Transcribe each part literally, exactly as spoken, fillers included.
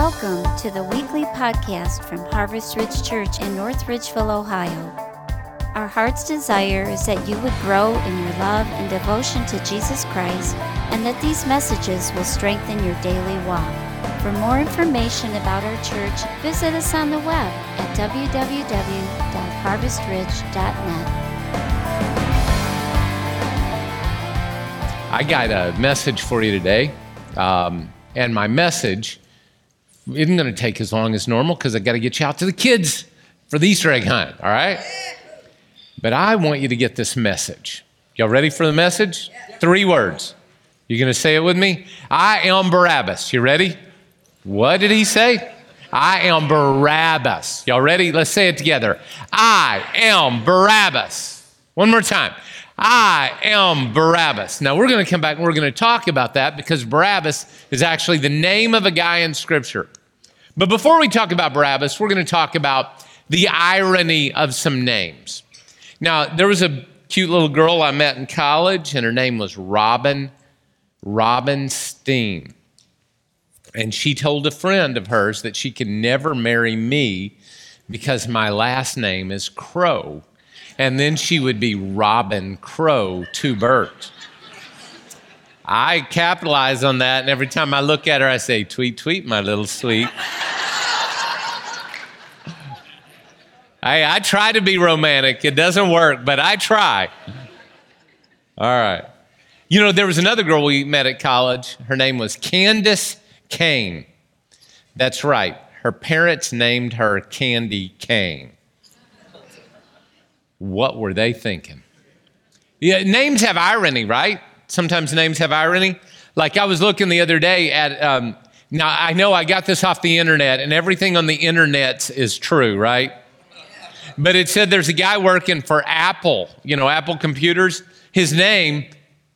Welcome to the weekly podcast from Harvest Ridge Church in North Ridgeville, Ohio. Our heart's desire is that you would grow in your love and devotion to Jesus Christ, and that these messages will strengthen your daily walk. For more information about our church, visit us on the web at w w w dot harvest ridge dot net. I got a message for you today, um, and my message isn't going to take as long as normal because I got to get you out to the kids for the Easter egg hunt, all right? But I want you to get this message. Y'all ready for the message? Yeah. Three words. You going to say it with me? I am Barabbas. You ready? What did he say? I am Barabbas. Y'all ready? Let's say it together. I am Barabbas. One more time. I am Barabbas. Now, we're going to come back and we're going to talk about that because Barabbas is actually the name of a guy in Scripture. But before we talk about Barabbas, we're going to talk about the irony of some names. Now, there was a cute little girl I met in college, and her name was Robin, Robin Steen. And she told a friend of hers that she could never marry me because my last name is Crow. And then she would be Robin Crow Tubert. I capitalize on that, and every time I look at her, I say, tweet, tweet, my little sweet. I, I try to be romantic. It doesn't work, but I try. All right. You know, there was another girl we met at college. Her name was Candace Kane. That's right. Her parents named her Candy Cane. What were they thinking? Yeah, names have irony, right? Sometimes names have irony. Like I was looking the other day at, um, now I know I got this off the internet, and everything on the internet is true, right? But it said there's a guy working for Apple, you know, Apple computers. His name,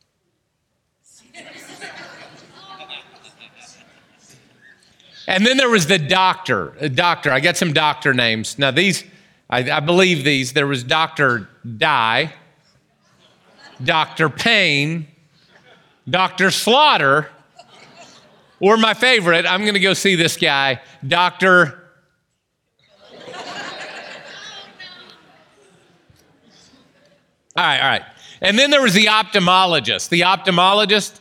and then there was the doctor, a doctor. I got some doctor names. Now these, I, I believe these. There was Doctor Dye, Doctor Payne, Doctor Slaughter, or my favorite, I'm going to go see this guy, Doctor All right, all right. And then there was the ophthalmologist. The ophthalmologist,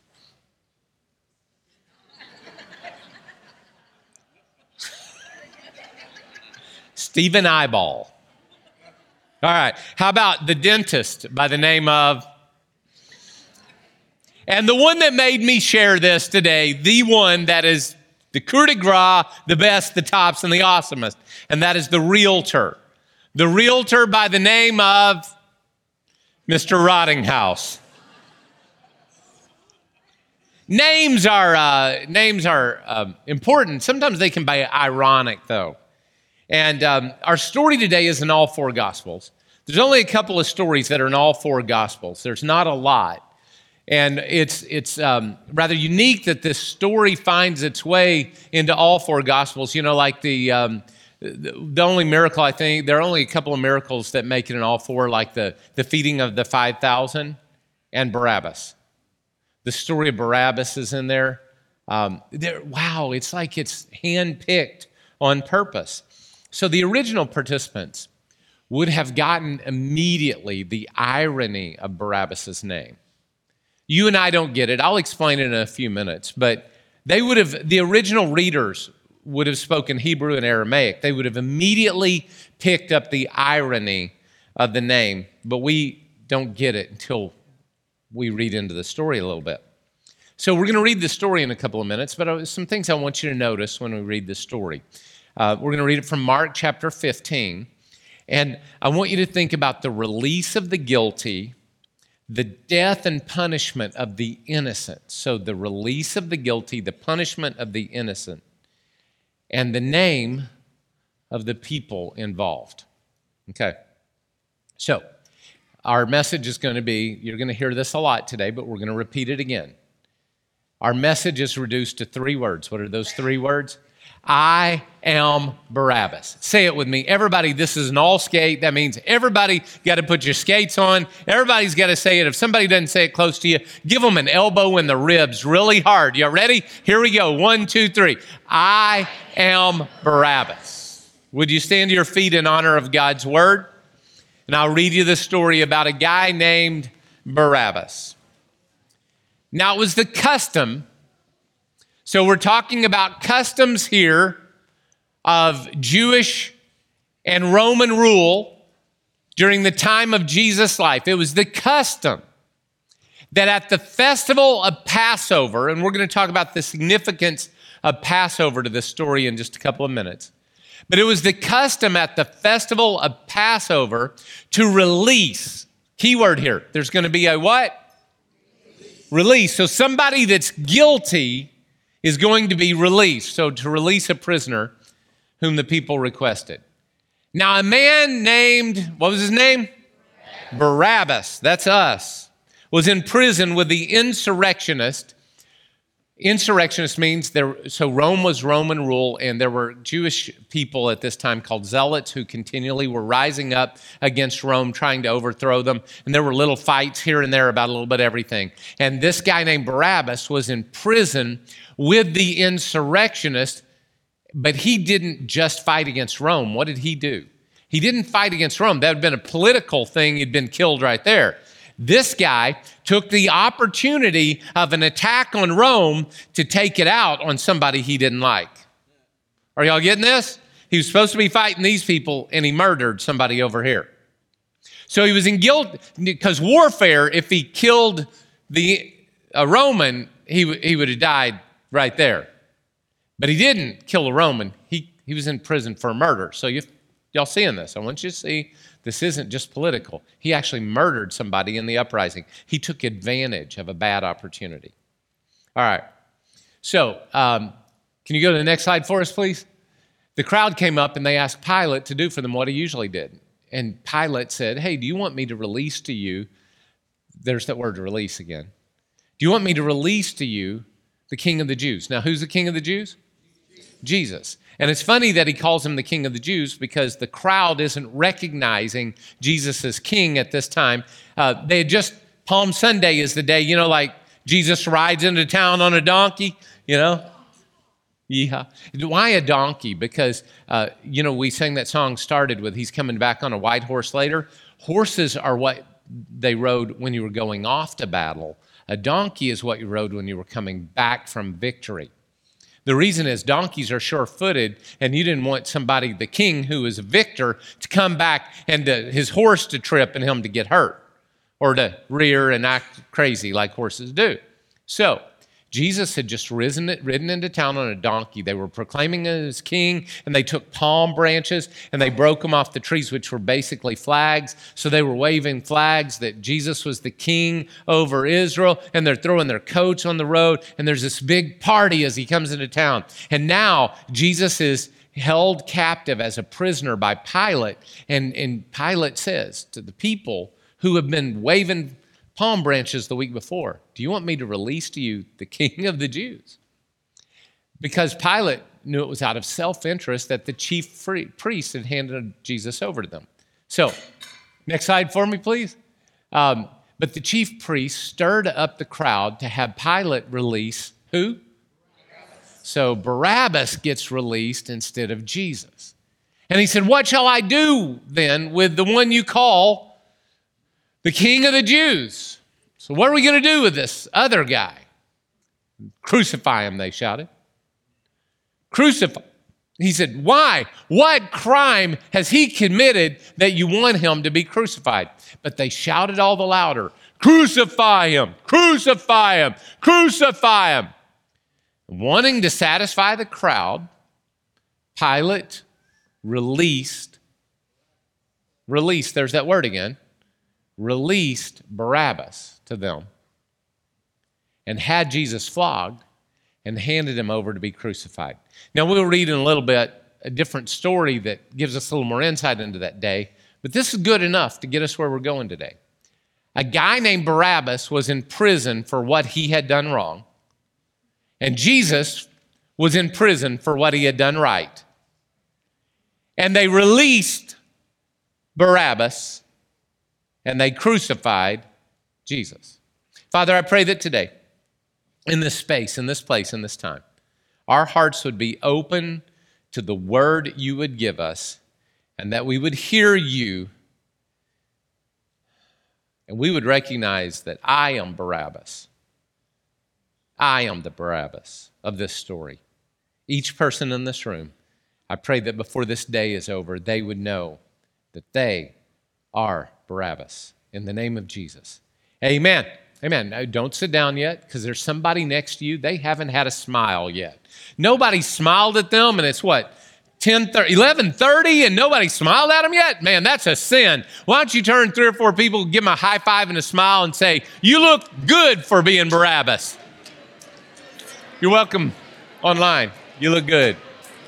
Stephen Eyeball. All right. How about the dentist by the name of, and the one that made me share this today, the one that is the coup de grace, the best, the tops, and the awesomest, and that is the realtor. The realtor by the name of Mister Rottinghouse. Names are uh, names are uh, important. Sometimes they can be ironic, though. And um, our story today is in all four Gospels. There's only a couple of stories that are in all four Gospels. There's not a lot. And it's it's um, rather unique that this story finds its way into all four Gospels. You know, like the... Um, The only miracle, I think, there are only a couple of miracles that make it in all four, like the, the feeding of the five thousand and Barabbas. The story of Barabbas is in there. Um, there. Wow, it's like it's handpicked on purpose. So the original participants would have gotten immediately the irony of Barabbas' name. You and I don't get it. I'll explain it in a few minutes. But they would have, the original readers would have spoken Hebrew and Aramaic. They would have immediately picked up the irony of the name, but we don't get it until we read into the story a little bit. So we're going to read the story in a couple of minutes, but some things I want you to notice when we read the story. Uh, we're going to read it from Mark chapter fifteen, and I want you to think about the release of the guilty, the death and punishment of the innocent. So the release of the guilty, the punishment of the innocent, and the name of the people involved. Okay, so our message is going to be, you're going to hear this a lot today, but we're going to repeat it again. Our message is reduced to three words. What are those three words? I am Barabbas. Say it with me. Everybody, this is an all skate. That means everybody got to put your skates on. Everybody's got to say it. If somebody doesn't say it close to you, give them an elbow in the ribs really hard. You ready? Here we go. One, two, three. I am Barabbas. Would you stand to your feet in honor of God's word? And I'll read you the story about a guy named Barabbas. Now, it was the custom. So we're talking about customs here of Jewish and Roman rule during the time of Jesus' life. It was the custom that at the festival of Passover, and we're going to talk about the significance of Passover to this story in just a couple of minutes, but it was the custom at the festival of Passover to release, keyword here, there's going to be a what? Release. So somebody that's guilty is going to be released. So to release a prisoner whom the people requested. Now a man named, what was his name? Barabbas, that's us, was in prison with the insurrectionist. Insurrectionist means there, so Rome was Roman rule, and there were Jewish people at this time called zealots who continually were rising up against Rome, trying to overthrow them. And there were little fights here and there about a little bit of everything. And this guy named Barabbas was in prison with the insurrectionist, but he didn't just fight against Rome. What did he do? He didn't fight against Rome. That would have been a political thing. He'd been killed right there. This guy took the opportunity of an attack on Rome to take it out on somebody he didn't like. Are y'all getting this? He was supposed to be fighting these people, and he murdered somebody over here. So he was in guilt, because warfare, if he killed the a Roman, he, he would have died right there. But he didn't kill a Roman. He, he was in prison for murder. So you, y'all seeing this? I want you to see this isn't just political. He actually murdered somebody in the uprising. He took advantage of a bad opportunity. All right. So um, can you go to the next slide for us, please? The crowd came up and they asked Pilate to do for them what he usually did. And Pilate said, hey, do you want me to release to you, there's that word release again. Do you want me to release to you the King of the Jews? Now, who's the King of the Jews? Jesus. And it's funny that he calls him the King of the Jews because the crowd isn't recognizing Jesus as king at this time. Uh, they had just, Palm Sunday is the day, you know, like Jesus rides into town on a donkey, you know? Yeah. Why a donkey? Because, uh, you know, we sang that song started with, he's coming back on a white horse later. Horses are what they rode when you were going off to battle. A donkey is what you rode when you were coming back from victory. The reason is donkeys are sure-footed, and you didn't want somebody, the king who is a victor, to come back and to, his horse to trip and him to get hurt or to rear and act crazy like horses do. So Jesus had just risen, ridden into town on a donkey. They were proclaiming him as king, and they took palm branches and they broke them off the trees, which were basically flags. So they were waving flags that Jesus was the king over Israel, and they're throwing their coats on the road, and there's this big party as he comes into town. And now Jesus is held captive as a prisoner by Pilate, and, and Pilate says to the people who have been waving palm branches the week before, do you want me to release to you the King of the Jews? Because Pilate knew it was out of self-interest that the chief priest had handed Jesus over to them. So, next slide for me, please. Um, but the chief priest stirred up the crowd to have Pilate release who? So Barabbas gets released instead of Jesus. And he said, what shall I do then with the one you call the King of the Jews? So what are we going to do with this other guy? Crucify him, they shouted. Crucify. He said, why? What crime has he committed that you want him to be crucified? But they shouted all the louder, crucify him, crucify him, crucify him. Wanting to satisfy the crowd, Pilate released, released, there's that word again, released Barabbas to them and had Jesus flogged and handed him over to be crucified. Now, we'll read in a little bit a different story that gives us a little more insight into that day, but this is good enough to get us where we're going today. A guy named Barabbas was in prison for what he had done wrong, and Jesus was in prison for what he had done right. And they released Barabbas, and they crucified Jesus. Father, I pray that today, in this space, in this place, in this time, our hearts would be open to the word you would give us, and that we would hear you, and we would recognize that I am Barabbas. I am the Barabbas of this story. Each person in this room, I pray that before this day is over, they would know that they are Barabbas. In the name of Jesus. Amen. Amen. Now, don't sit down yet, because there's somebody next to you. They haven't had a smile yet. Nobody smiled at them, and it's what? ten thirty, eleven thirty, and nobody smiled at them yet? Man, that's a sin. Why don't you turn three or four people, give them a high five and a smile and say, you look good for being Barabbas. You're welcome online. You look good.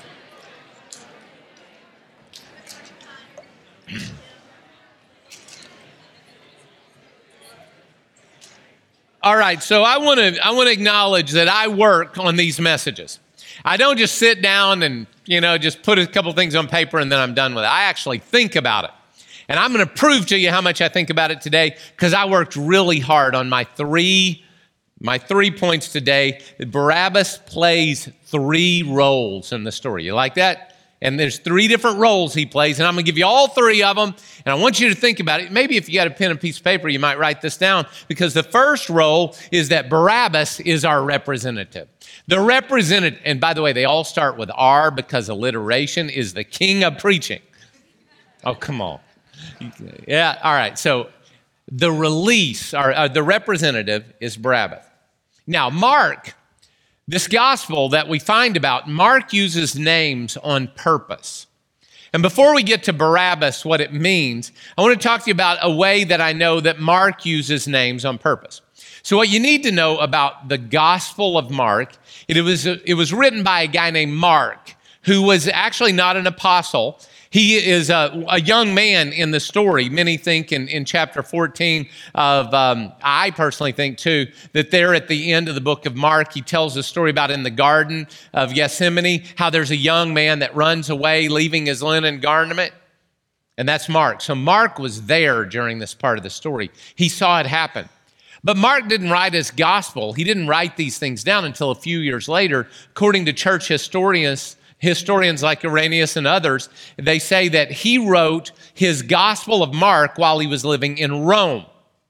All right, so I want to I want to acknowledge that I work on these messages. I don't just sit down and, you know, just put a couple things on paper and then I'm done with it. I actually think about it. And I'm going to prove to you how much I think about it today, because I worked really hard on my three my three points today. Barabbas plays three roles in the story. You like that? And there's three different roles he plays, and I'm going to give you all three of them, and I want you to think about it. Maybe if you got a pen and piece of paper, you might write this down, because the first role is that Barabbas is our representative. The representative, and by the way, they all start with R because alliteration is the king of preaching. Oh, come on. Yeah, all right. So the release, or uh, the representative is Barabbas. Now, Mark, this gospel that we find about, Mark uses names on purpose. And before we get to Barabbas, what it means, I want to talk to you about a way that I know that Mark uses names on purpose. So what you need to know about the Gospel of Mark, it was, it was written by a guy named Mark, who was actually not an apostle. He is a, a young man in the story. Many think in, in chapter fourteen of, um, I personally think too, that there at the end of the book of Mark, he tells a story about in the Garden of Gethsemane, how there's a young man that runs away, leaving his linen garment. And that's Mark. So Mark was there during this part of the story. He saw it happen. But Mark didn't write his gospel. He didn't write these things down until a few years later. According to church historians, Historians like Irenaeus and others, they say that he wrote his Gospel of Mark while he was living in Rome.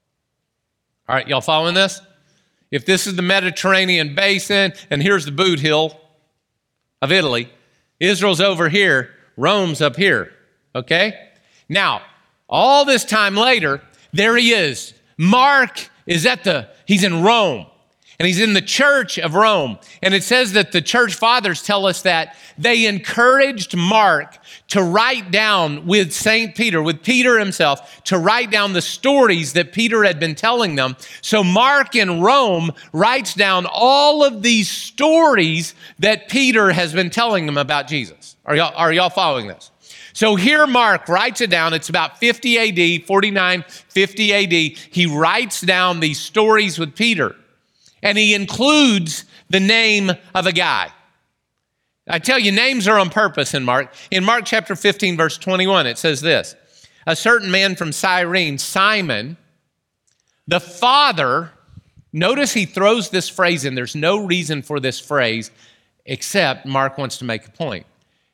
All right, y'all following this? If this is the Mediterranean basin, and here's the boot hill of Italy, Israel's over here, Rome's up here, okay? Now, all this time later, there he is. Mark is at the, he's in Rome. And he's in the church of Rome. And it says that the church fathers tell us that they encouraged Mark to write down with Saint Peter, with Peter himself, to write down the stories that Peter had been telling them. So Mark in Rome writes down all of these stories that Peter has been telling them about Jesus. Are y'all, are y'all following this? So here Mark writes it down. It's about fifty A D, forty-nine, fifty A D. He writes down these stories with Peter. And he includes the name of a guy. I tell you, names are on purpose in Mark. In Mark chapter fifteen, verse twenty-one, it says this: a certain man from Cyrene, Simon, the father, notice he throws this phrase in. There's no reason for this phrase, except Mark wants to make a point.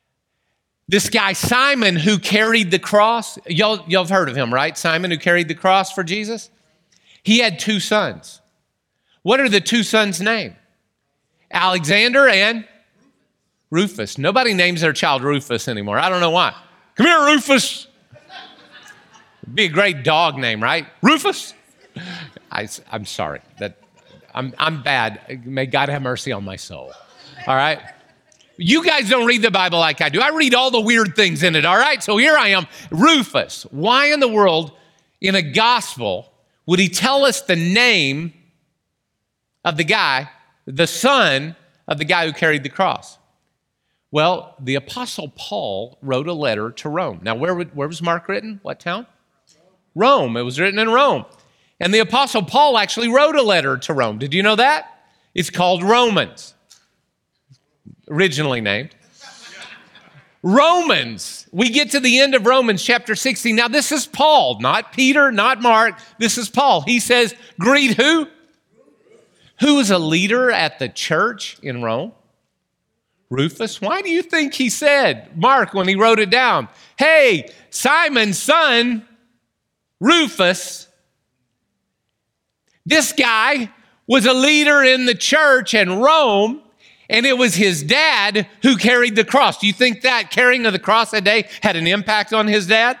This guy, Simon, who carried the cross, y'all, y'all have heard of him, right? Simon, who carried the cross for Jesus? He had two sons. What are the two sons' names? Alexander and Rufus. Nobody names their child Rufus anymore. I don't know why. Come here, Rufus. It'd be a great dog name, right? Rufus. I, I'm sorry. That I'm, I'm bad. May God have mercy on my soul. All right? You guys don't read the Bible like I do. I read all the weird things in it, all right? So here I am, Rufus. Why in the world, in a gospel, would he tell us the name of the guy, the son of the guy who carried the cross? Well, the Apostle Paul wrote a letter to Rome. Now, where, where was Mark written? What town? Rome. It was written in Rome. And the Apostle Paul actually wrote a letter to Rome. Did you know that? It's called Romans. originally named. Romans. We get to the end of Romans chapter sixteen. Now, this is Paul, not Peter, not Mark. This is Paul. He says, greet who? Who was a leader at the church in Rome? Rufus. Why do you think he said, Mark, when he wrote it down, hey, Simon's son, Rufus, this guy was a leader in the church in Rome, and it was his dad who carried the cross. Do you think that carrying of the cross that day had an impact on his dad?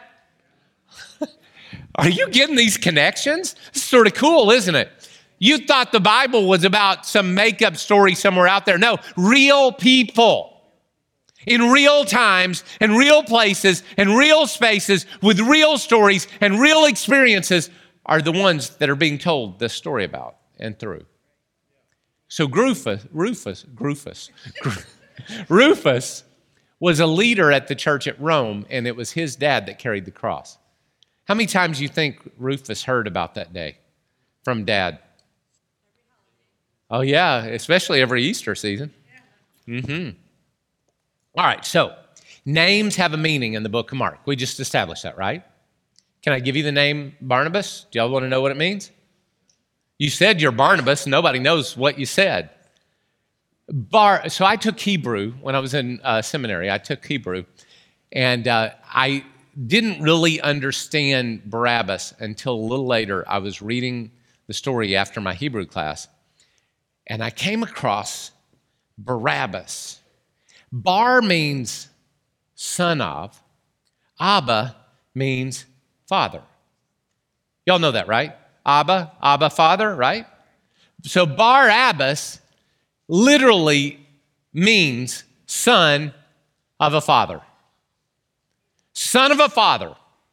Are you getting these connections? It's sort of cool, isn't it? You thought the Bible was about some make-up story somewhere out there. No, real people in real times and real places and real spaces with real stories and real experiences are the ones that are being told this story about and through. So Rufus, Rufus, Rufus, Rufus was a leader at the church at Rome, and it was his dad that carried the cross. How many times do you think Rufus heard about that day from dad? Oh, yeah, especially every Easter season. Mm-hmm. All right, so names have a meaning in the book of Mark. We just established that, right? Can I give you the name Barnabas? Do y'all want to know what it means? You said you're Barnabas. Nobody knows what you said. Bar. So I took Hebrew when I was in uh, seminary. I took Hebrew, and uh, I didn't really understand Barabbas until a little later. I was reading the story after my Hebrew class, and I came across Barabbas. Bar means son of. Abba means father. Y'all know that, right? Abba, Abba, father, right? So Barabbas literally means son of a father. Son of a father.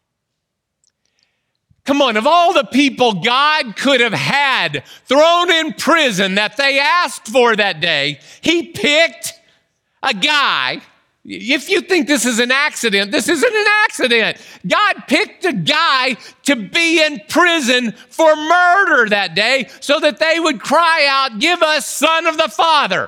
Come on, of all the people God could have had thrown in prison that they asked for that day, he picked a guy. If you think this is an accident, this isn't an accident. God picked a guy to be in prison for murder that day so that they would cry out, give us son of the father.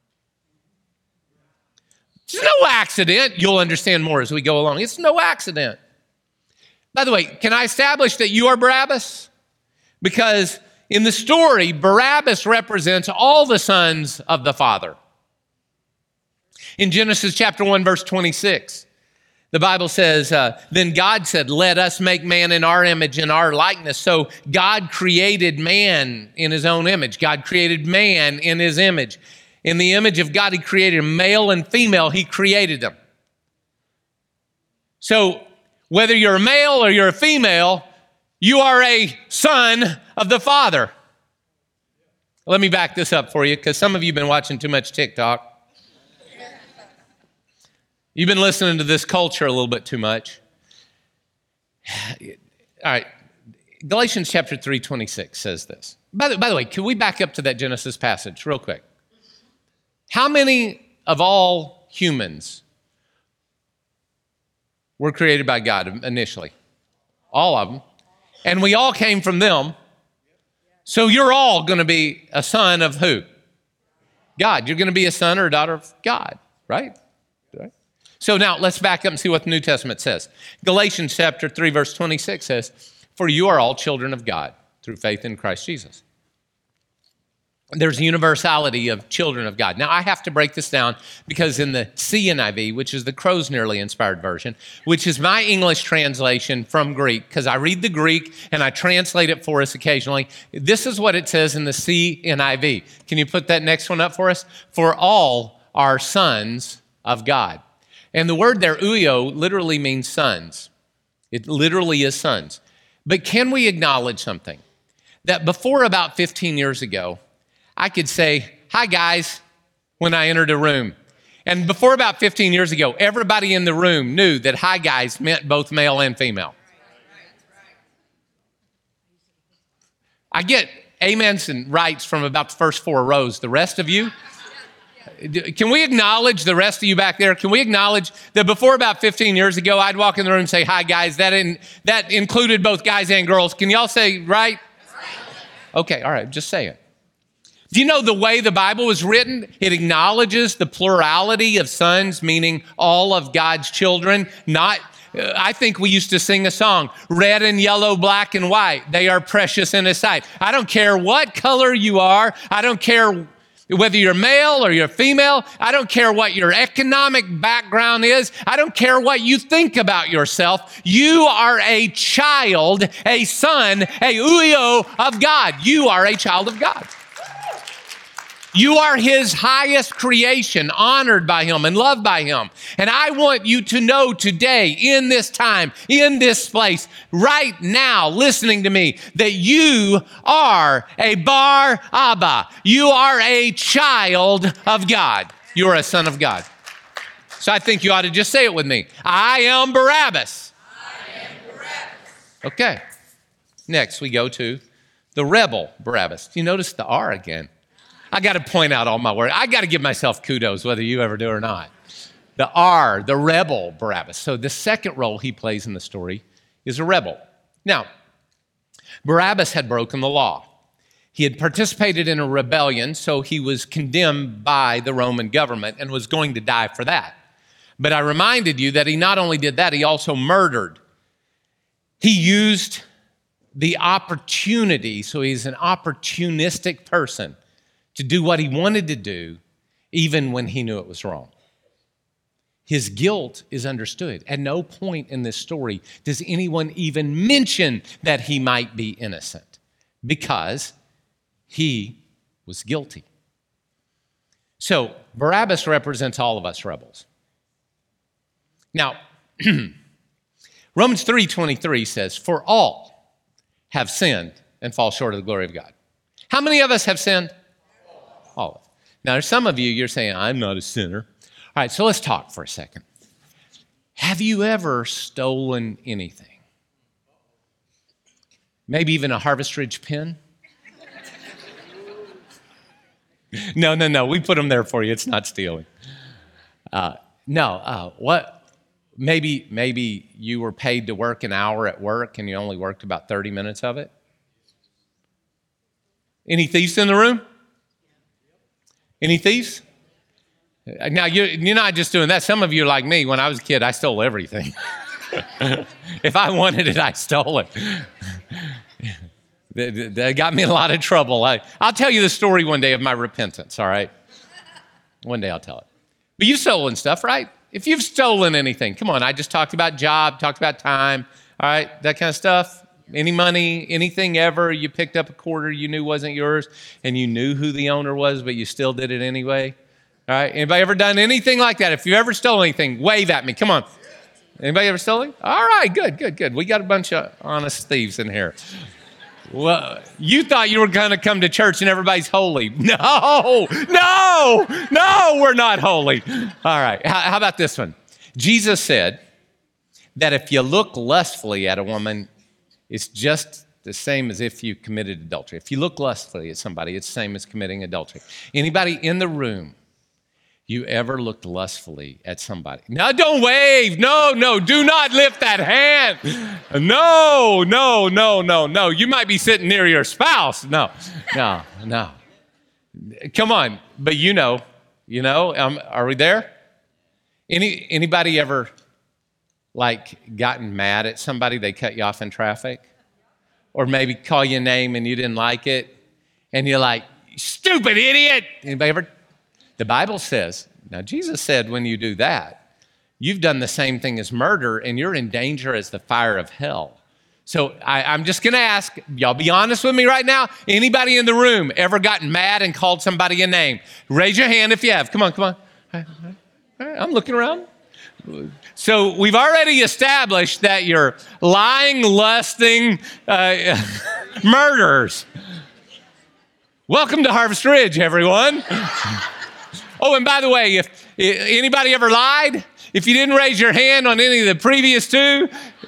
It's no accident. You'll understand more as we go along. It's no accident. By the way, can I establish that you are Barabbas? Because in the story, Barabbas represents all the sons of the Father. In Genesis chapter one, verse twenty-six, the Bible says, uh, then God said, let us make man in our image and our likeness. So God created man in his own image. God created man in his image. In the image of God, he created male and female. He created them. So whether you're a male or you're a female, you are a son of the Father. Let me back this up for you, because some of you have been watching too much TikTok. You've been listening to this culture a little bit too much. All right, Galatians chapter three, twenty-six says this. By the, by the way, can we back up to that Genesis passage real quick? How many of all humans were created by God initially? All of them. And we all came from them. So you're all going to be a son of who? God. You're going to be a son or a daughter of God, right? Right. So now let's back up and see what the New Testament says. Galatians chapter three, verse twenty-six says, for you are all children of God through faith in Christ Jesus. There's universality of children of God. Now, I have to break this down because in the C N I V, which is the Crow's Nearly Inspired Version, which is my English translation from Greek, because I read the Greek and I translate it for us occasionally, this is what it says in the C N I V. Can you put that next one up for us? For all are sons of God. And the word there, uio, literally means sons. It literally is sons. But can we acknowledge something? That before about fifteen years ago, I could say, hi guys, when I entered a room. And before about fifteen years ago, everybody in the room knew that hi guys meant both male and female. I get amens and rights from about the first four rows. The rest of you, can we acknowledge the rest of you back there? Can we acknowledge that before about fifteen years ago, I'd walk in the room and say, hi guys, that, in, that included both guys and girls. Can y'all say right? Okay, all right, just say it. Do you know the way the Bible was written? It acknowledges the plurality of sons, meaning all of God's children. Not, uh, I think we used to sing a song, red and yellow, black and white. They are precious in His sight. I don't care what color you are. I don't care whether you're male or you're female. I don't care what your economic background is. I don't care what you think about yourself. You are a child, a son, a uio of God. You are a child of God. You are His highest creation, honored by Him and loved by Him. And I want you to know today, in this time, in this place, right now, listening to me, that you are a Bar Abba. You are a child of God. You are a son of God. So I think you ought to just say it with me. I am Barabbas. I am Barabbas. Okay. Next, we go to the rebel Barabbas. Do you notice the R again? I got to point out all my work. I got to give myself kudos, whether you ever do or not. The R, the rebel Barabbas. So the second role he plays in the story is a rebel. Now, Barabbas had broken the law. He had participated in a rebellion, so he was condemned by the Roman government and was going to die for that. But I reminded you that he not only did that, he also murdered. He used the opportunity, so he's an opportunistic person, to do what he wanted to do, even when he knew it was wrong. His guilt is understood. At no point in this story does anyone even mention that he might be innocent, because he was guilty. So Barabbas represents all of us rebels. Now, Romans three twenty-three says, "For all have sinned and fall short of the glory of God." How many of us have sinned? All of us. Now, there's some of you, you're saying, I'm not a sinner. All right, so let's talk for a second. Have you ever stolen anything? Maybe even a Harvest Ridge pen? No, no, no, we put them there for you. It's not stealing. Uh, no, uh, what? Maybe, maybe you were paid to work an hour at work and you only worked about thirty minutes of it? Any thieves in the room? Any thieves? Now, you're, you're not just doing that. Some of you are like me. When I was a kid, I stole everything. If I wanted it, I stole it. That got me in a lot of trouble. I, I'll tell you the story one day of my repentance, all right? One day I'll tell it. But you've stolen stuff, right? If you've stolen anything, come on, I just talked about job, talked about time, all right, that kind of stuff. Any money, anything ever, you picked up a quarter you knew wasn't yours and you knew who the owner was, but you still did it anyway. All right, anybody ever done anything like that? If you ever stole anything, wave at me. Come on. Anybody ever stolen? All right, good, good, good. We got a bunch of honest thieves in here. Well, you thought you were going to come to church and everybody's holy. No, no, no, we're not holy. All right, how, how about this one? Jesus said that if you look lustfully at a woman, it's just the same as if you committed adultery. If you look lustfully at somebody, it's the same as committing adultery. Anybody in the room, you ever looked lustfully at somebody? Now, don't wave. No, no, do not lift that hand. No, no, no, no, no. You might be sitting near your spouse. No, no, no. Come on. But you know, you know, um, are we there? Any Anybody ever like gotten mad at somebody, they cut you off in traffic? Or maybe call you a name and you didn't like it, and you're like, stupid idiot. Anybody ever? The Bible says, now Jesus said when you do that, you've done the same thing as murder and you're in danger as the fire of hell. So I, I'm just gonna ask, y'all be honest with me right now. Anybody in the room ever gotten mad and called somebody a name? Raise your hand if you have. Come on, come on. All right, I'm looking around. So we've already established that you're lying, lusting uh, murderers. Welcome to Harvest Ridge, everyone. Oh, and by the way, if anybody ever lied, if you didn't raise your hand on any of the previous two,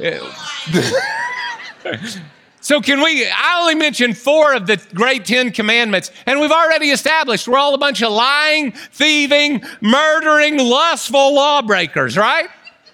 so can we, I only mentioned four of the great Ten Commandments, and we've already established we're all a bunch of lying, thieving, murdering, lustful lawbreakers, right?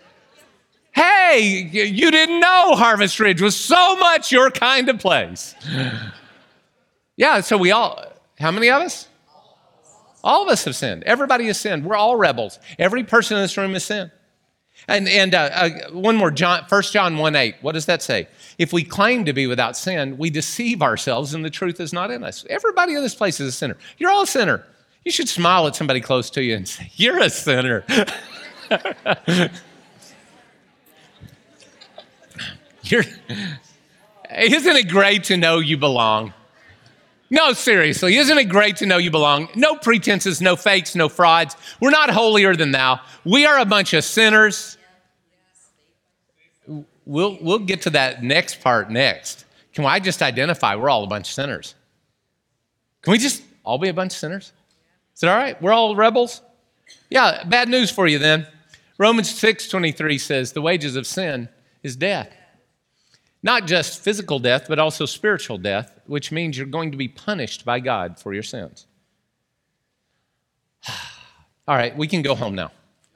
Hey, you didn't know Harvest Ridge was so much your kind of place. Yeah, so we all, How many of us? All of us have sinned. Everybody has sinned. We're all rebels. Every person in this room has sinned. And, and uh, uh, one more, John, First John one eight. What does that say? If we claim to be without sin, we deceive ourselves and the truth is not in us. Everybody in this place is a sinner. You're all a sinner. You should smile at somebody close to you and say, you're a sinner. You're, isn't it great to know you belong? No, seriously, isn't it great to know you belong? No pretenses, no fakes, no frauds. We're not holier than thou. We are a bunch of sinners. We'll, we'll get to that next part next. Can I just identify we're all a bunch of sinners? Can we just all be a bunch of sinners? Is it all right? We're all rebels? Yeah, bad news for you then. Romans six twenty-three says the wages of sin is death. Not just physical death, but also spiritual death, which means you're going to be punished by God for your sins. All right, we can go home now.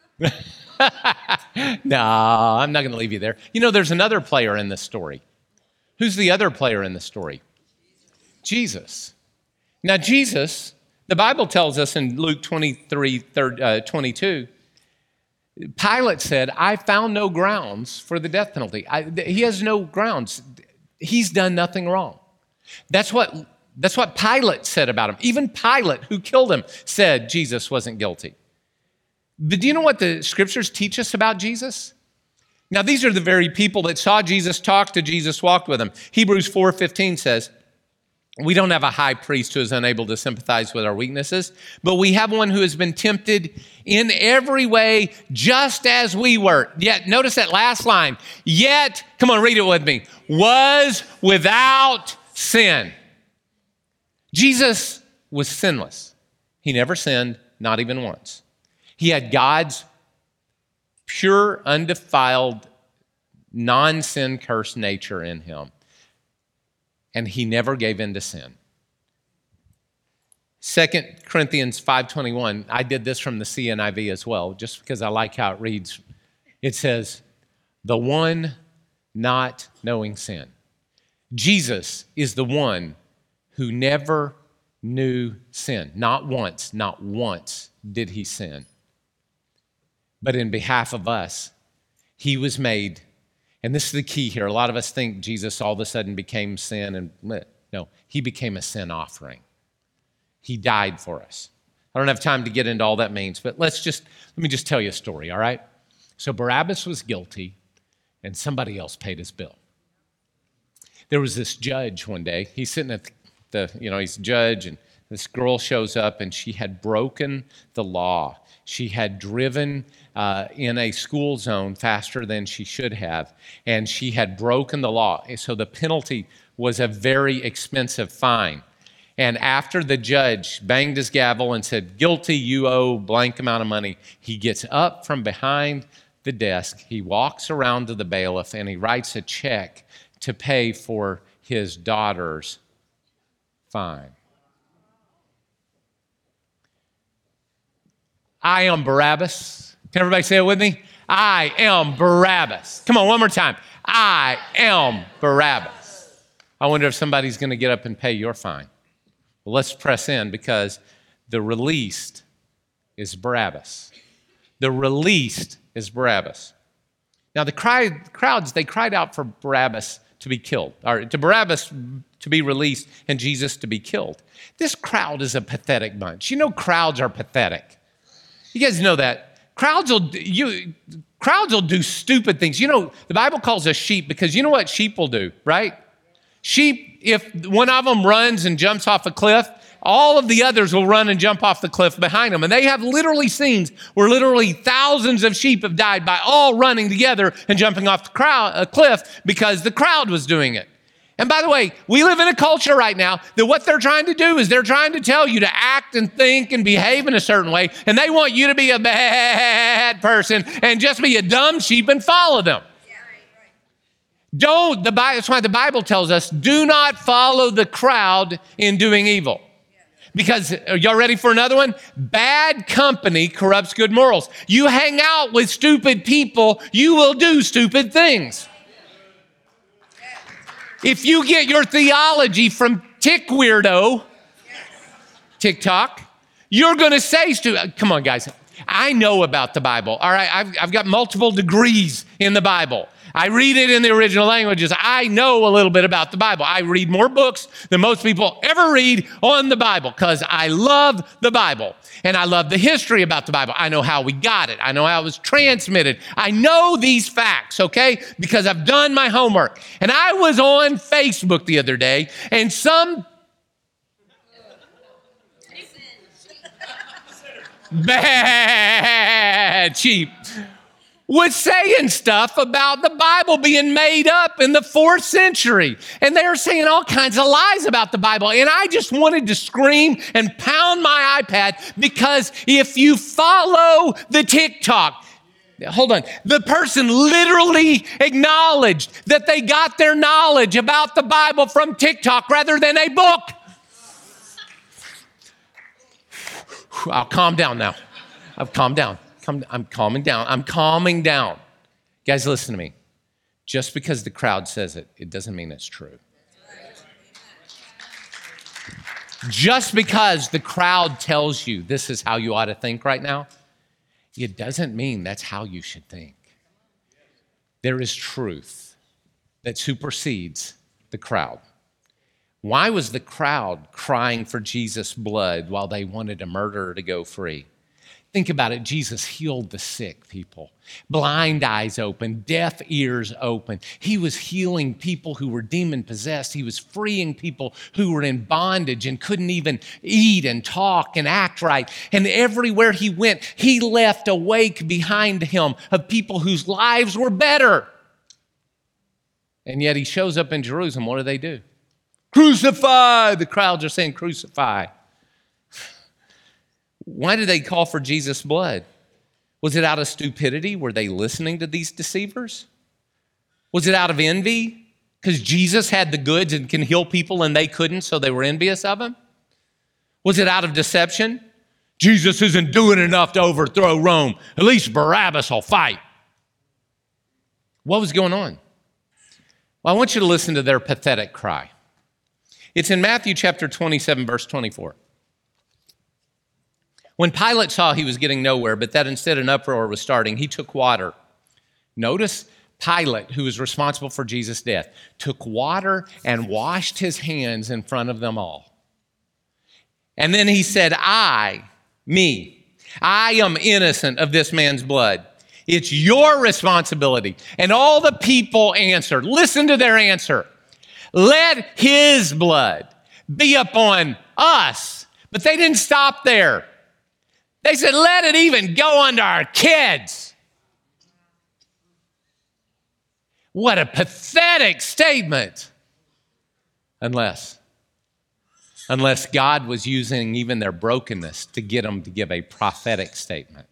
No, I'm not going to leave you there. You know, there's another player in this story. Who's the other player in the story? Jesus. Now, Jesus, the Bible tells us in Luke twenty-three, twenty-two, Pilate said, I found no grounds for the death penalty. I, he has no grounds. He's done nothing wrong. That's what, that's what Pilate said about him. Even Pilate, who killed him, said Jesus wasn't guilty. But do you know what the scriptures teach us about Jesus? Now, these are the very people that saw Jesus, talked to Jesus, walked with him. Hebrews four fifteen says, we don't have a high priest who is unable to sympathize with our weaknesses, but we have one who has been tempted in every way just as we were. Yet, notice that last line, yet, come on, read it with me, was without sin. Jesus was sinless. He never sinned, not even once. He had God's pure, undefiled, non-sin cursed nature in him. And he never gave in to sin. Second Corinthians five twenty-one, I did this from the C N I V as well, just because I like how it reads. It says, the one not knowing sin. Jesus is the one who never knew sin. Not once, not once did he sin. But in behalf of us, he was made. And this is the key here. A lot of us think Jesus all of a sudden became sin. And no, he became a sin offering. He died for us. I don't have time to get into all that means, but let's just, let me just tell you a story, all right? So Barabbas was guilty and somebody else paid his bill. There was this judge one day. He's sitting at the, you know, he's a judge, and this girl shows up and she had broken the law. She had driven uh, in a school zone faster than she should have, and she had broken the law. So the penalty was a very expensive fine. And after the judge banged his gavel and said, guilty, you owe blank amount of money, he gets up from behind the desk, he walks around to the bailiff, and he writes a check to pay for his daughter's fine. I am Barabbas. Can everybody say it with me? I am Barabbas. Come on, one more time. I am Barabbas. I wonder if somebody's going to get up and pay your fine. Well, let's press in, because the released is Barabbas. The released is Barabbas. Now, the cry, crowds, they cried out for Barabbas to be killed, or to Barabbas to be released and Jesus to be killed. This crowd is a pathetic bunch. You know, crowds are pathetic. You guys know that. Crowds will, you, crowds will do stupid things. You know, the Bible calls us sheep because you know what sheep will do, right? Sheep, if one of them runs and jumps off a cliff, all of the others will run and jump off the cliff behind them. And they have literally scenes where literally thousands of sheep have died by all running together and jumping off the crowd, a cliff because the crowd was doing it. And by the way, we live in a culture right now that what they're trying to do is they're trying to tell you to act and think and behave in a certain way, and they want you to be a bad person and just be a dumb sheep and follow them. Yeah, right, right. Don't, the Bible, that's why the Bible tells us, do not follow the crowd in doing evil. Because, are y'all ready for another one? Bad company corrupts good morals. You hang out with stupid people, you will do stupid things. If you get your theology from Tick Weirdo, TikTok. You're going to say, stu- come on, guys. I know about the Bible. All right, I've, I've got multiple degrees in the Bible. I read it in the original languages. I know a little bit about the Bible. I read more books than most people ever read on the Bible because I love the Bible and I love the history about the Bible. I know how we got it. I know how it was transmitted. I know these facts, okay, because I've done my homework. And I was on Facebook the other day and some bad cheap was saying stuff about the Bible being made up in the fourth century. And they were saying all kinds of lies about the Bible. And I just wanted to scream and pound my iPad because if you follow the TikTok, hold on, the person literally acknowledged that they got their knowledge about the Bible from TikTok rather than a book. I'll calm down now. I've calmed down. I'm calming down. I'm calming down. Guys, listen to me. Just because the crowd says it, it doesn't mean it's true. Just because the crowd tells you this is how you ought to think right now, it doesn't mean that's how you should think. There is truth that supersedes the crowd. Why was the crowd crying for Jesus' blood while they wanted a murderer to go free? Think about it. Jesus healed the sick people. Blind eyes open, deaf ears open. He was healing people who were demon-possessed. He was freeing people who were in bondage and couldn't even eat and talk and act right. And everywhere he went, he left a wake behind him of people whose lives were better. And yet he shows up in Jerusalem. What do they do? Crucify! The crowds are saying, crucify. Why did they call for Jesus' blood? Was it out of stupidity? Were they listening to these deceivers? Was it out of envy? Because Jesus had the goods and can heal people and they couldn't, so they were envious of him? Was it out of deception? Jesus isn't doing enough to overthrow Rome. At least Barabbas will fight. What was going on? Well, I want you to listen to their pathetic cry. It's in Matthew chapter twenty-seven, verse twenty-four. When Pilate saw he was getting nowhere, but that instead an uproar was starting, he took water. Notice Pilate, who was responsible for Jesus' death, took water and washed his hands in front of them all. And then he said, I, me, I am innocent of this man's blood. It's your responsibility. And all the people answered. Listen to their answer. Let his blood be upon us. But they didn't stop there. They said, let it even go onto our kids. What a pathetic statement. Unless, unless God was using even their brokenness to get them to give a prophetic statement.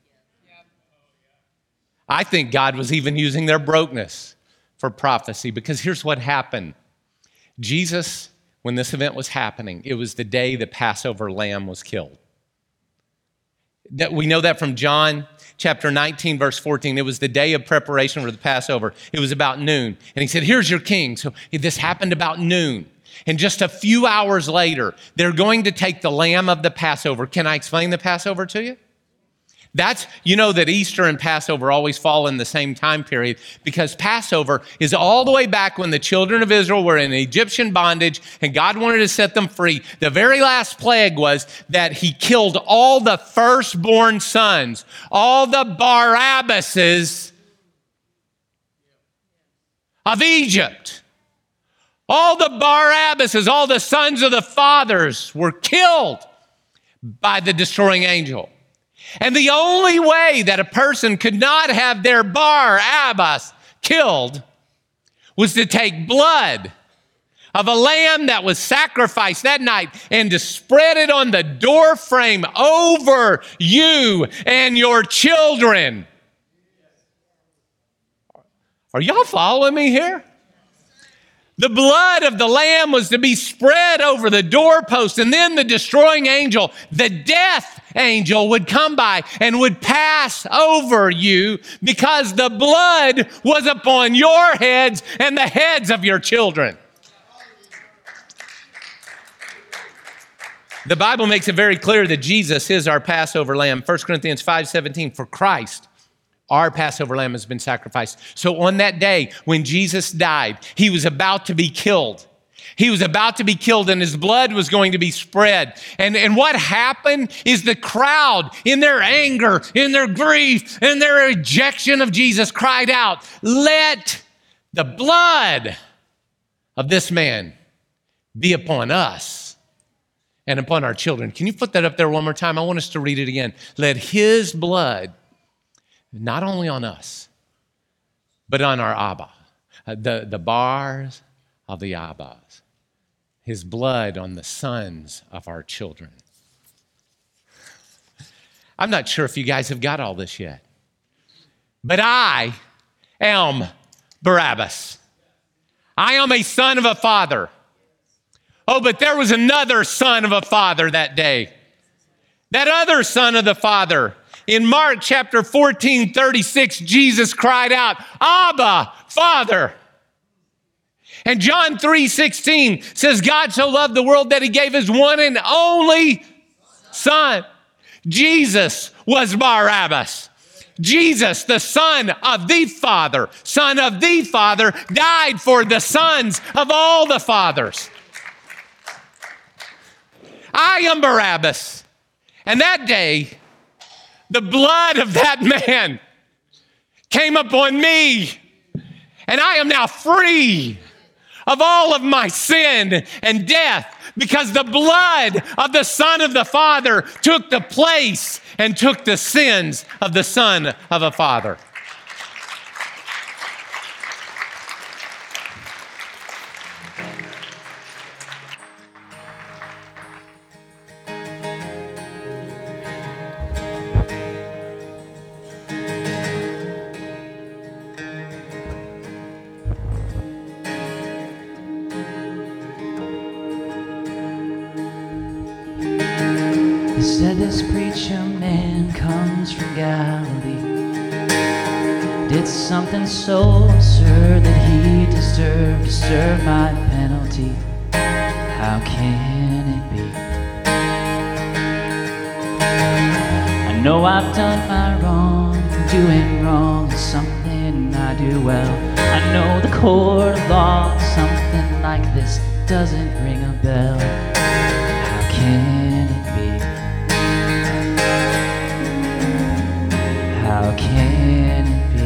I think God was even using their brokenness for prophecy, because here's what happened. Jesus, when this event was happening, it was the day the Passover lamb was killed. That we know that from John chapter nineteen, verse fourteen. It was the day of preparation for the Passover. It was about noon. And he said, here's your king. So this happened about noon. And just a few hours later, they're going to take the lamb of the Passover. Can I explain the Passover to you? That's, you know that Easter and Passover always fall in the same time period because Passover is all the way back when the children of Israel were in Egyptian bondage and God wanted to set them free. The very last plague was that he killed all the firstborn sons, all the Barabbases of Egypt. All the Barabbases, all the sons of the fathers were killed by the destroying angel. And the only way that a person could not have their Barabbas killed was to take blood of a lamb that was sacrificed that night and to spread it on the door frame over you and your children. Are y'all following me here? The blood of the lamb was to be spread over the doorpost, and then the destroying angel, the death angel, would come by and would pass over you because the blood was upon your heads and the heads of your children. The Bible makes it very clear that Jesus is our Passover lamb. First Corinthians five seventeen, for Christ, our Passover lamb, has been sacrificed. So on that day when Jesus died, he was about to be killed. He was about to be killed and his blood was going to be spread. And, and what happened is the crowd, in their anger, in their grief, in their rejection of Jesus, cried out, let the blood of this man be upon us and upon our children. Can you put that up there one more time? I want us to read it again. Let his blood, not only on us, but on our Abba, uh, the, the bars of the Abbas, his blood on the sons of our children. I'm not sure if you guys have got all this yet, but I am Barabbas. I am a son of a father. Oh, but there was another son of a father that day. That other son of the father. In Mark chapter fourteen, thirty-six, Jesus cried out, Abba, Father. And John three sixteen says, God so loved the world that he gave his one and only son. Jesus was Barabbas. Jesus, the son of the Father, son of the Father, died for the sons of all the fathers. I am Barabbas. And that day, the blood of that man came upon me. And I am now free of all of my sin and death because the blood of the Son of the Father took the place and took the sins of the Son of a Father. Said this preacher man comes from Galilee, did something so absurd that he deserved to serve my penalty. How can it be? I know I've done my wrong, doing wrong is something I do well. I know the court of law, something like this doesn't ring a bell. How can it be? How can it be?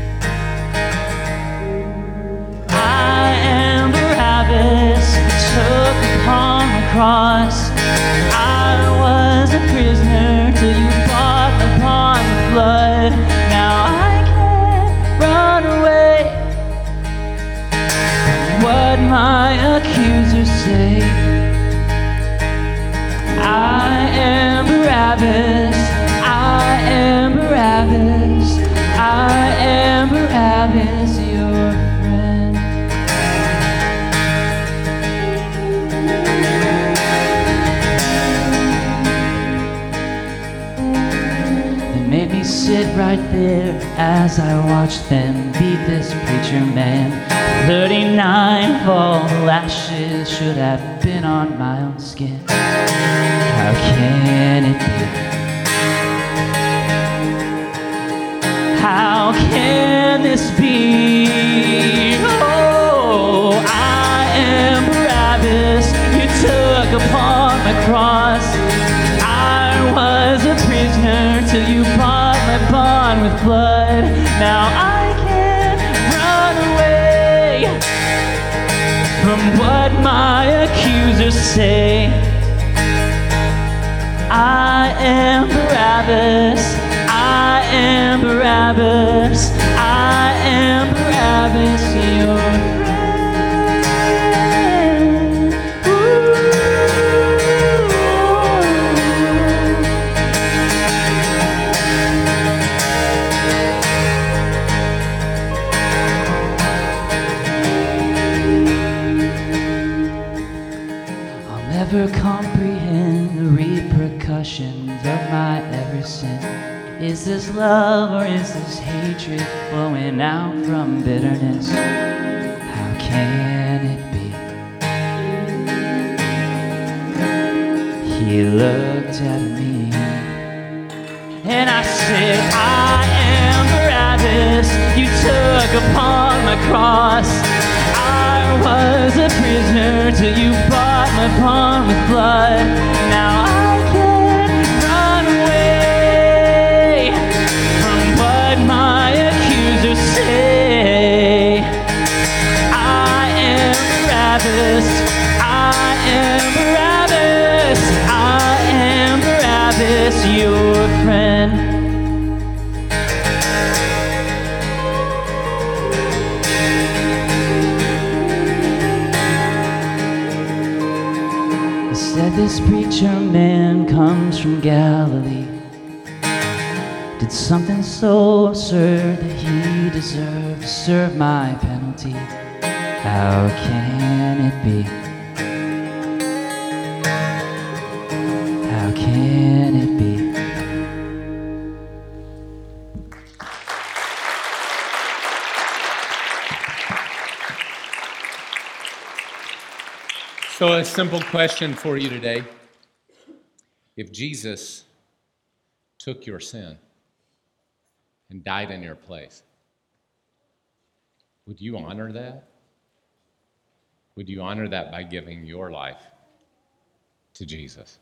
I am Barabbas, who took upon the cross. I was a prisoner till you bought upon the blood. Now I can't run away from what my accusers say. I am Barabbas. I am Barabbas, I am Barabbas, your friend. They made me sit right there as I watched them beat this preacher man. Thirty-nine of all the lashes should have been on my own skin. How can it be? How can this be? Oh, I am Barabbas, you took upon the cross. I was a prisoner till you bought my bond with blood. Now I can't run away from what my accusers say. I am Barabbas, I am Barabbas, I am Barabbas, your friend. I'll never comprehend the repercussions of my every sin. Is this love or is this hatred flowing out from bitterness? How can it be? He looked at me, and I said, I am Barabbas. You took upon my cross. I was a prisoner till you bought my pawn with blood. Now I can run away from what my accusers say. I am Barabbas. I am Barabbas. I am Barabbas, your friend. Said this preacher man comes from Galilee, did something so absurd that he deserved to serve my penalty. How can it be? How can it be? So a simple question for you today. If Jesus took your sin and died in your place, would you honor that? Would you honor that by giving your life to Jesus?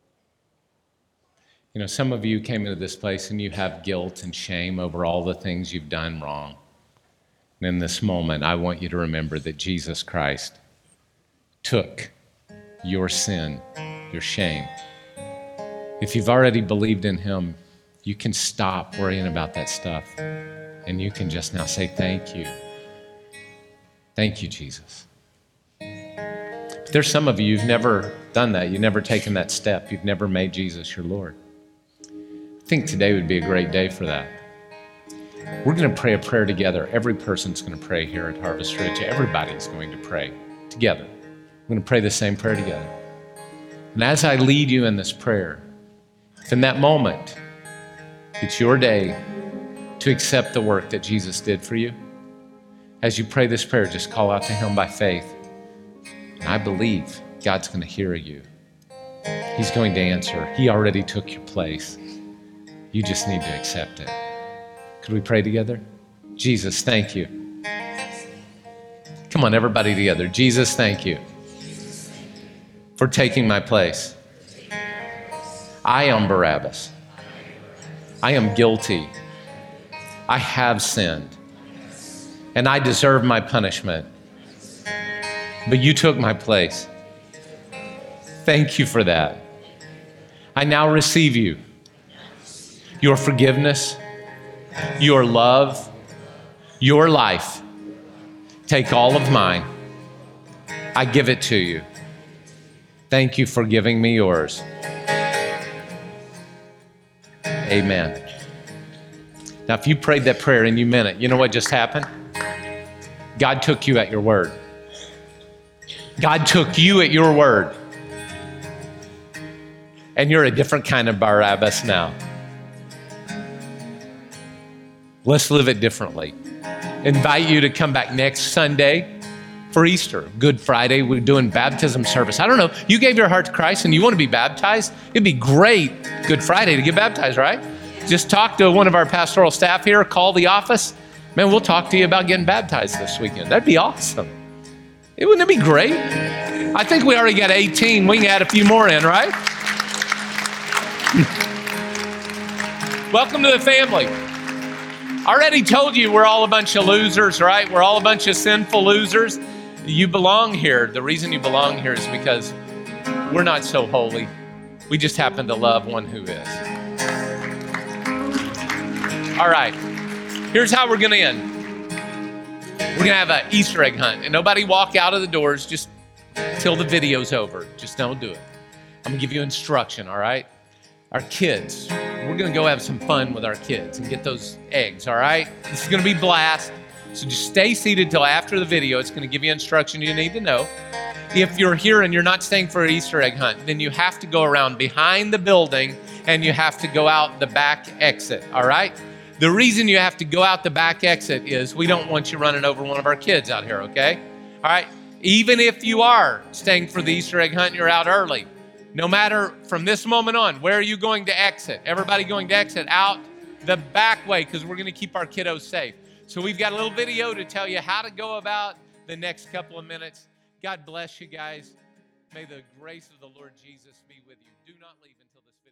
You know, some of you came into this place and you have guilt and shame over all the things you've done wrong. And in this moment, I want you to remember that Jesus Christ took your sin, your shame. If you've already believed in him, you can stop worrying about that stuff and you can just now say, thank you. Thank you, Jesus. But there's some of you who've never done that. You've never taken that step. You've never made Jesus your Lord. I think today would be a great day for that. We're going to pray a prayer together. Every person's going to pray here at Harvest Ridge. Everybody's going to pray together. We're going to pray the same prayer together. And as I lead you in this prayer, if in that moment it's your day to accept the work that Jesus did for you, as you pray this prayer, just call out to him by faith. And I believe God's going to hear you. He's going to answer. He already took your place. You just need to accept it. Could we pray together? Jesus, thank you. Come on, everybody together. Jesus, thank you for taking my place. I am Barabbas. I am guilty. I have sinned. And I deserve my punishment. But you took my place. Thank you for that. I now receive you. Your forgiveness, your love, your life. Take all of mine. I give it to you. Thank you for giving me yours. Amen. Now, if you prayed that prayer and you meant it, you know what just happened? God took you at your word. God took you at your word. And you're a different kind of Barabbas now. Let's live it differently. Invite you to come back next Sunday for Easter. Good Friday, we're doing baptism service. I don't know, you gave your heart to Christ and you want to be baptized? It'd be great Good Friday to get baptized, right? Just talk to one of our pastoral staff here, call the office. Man, we'll talk to you about getting baptized this weekend. That'd be awesome. It wouldn't it be great? I think we already got eighteen. We can add a few more in, right? Welcome to the family. I already told you we're all a bunch of losers, right? We're all a bunch of sinful losers. You belong here. The reason you belong here is because we're not so holy. We just happen to love one who is. All right, here's how we're going to end. We're going to have an Easter egg hunt, and nobody walk out of the doors just till the video's over. Just don't do it. I'm going to give you instruction, all right? Our kids, we're going to go have some fun with our kids and get those eggs, all right? This is going to be blast. So just stay seated till after the video. It's going to give you instruction you need to know. If you're here and you're not staying for an Easter egg hunt, then you have to go around behind the building and you have to go out the back exit, all right? The reason you have to go out the back exit is we don't want you running over one of our kids out here, okay? All right? Even if you are staying for the Easter egg hunt and you're out early, No matter from this moment on, where are you going to exit? Everybody going to exit out the back way because we're going to keep our kiddos safe. So we've got a little video to tell you how to go about the next couple of minutes. God bless you guys. May the grace of the Lord Jesus be with you. Do not leave until this video.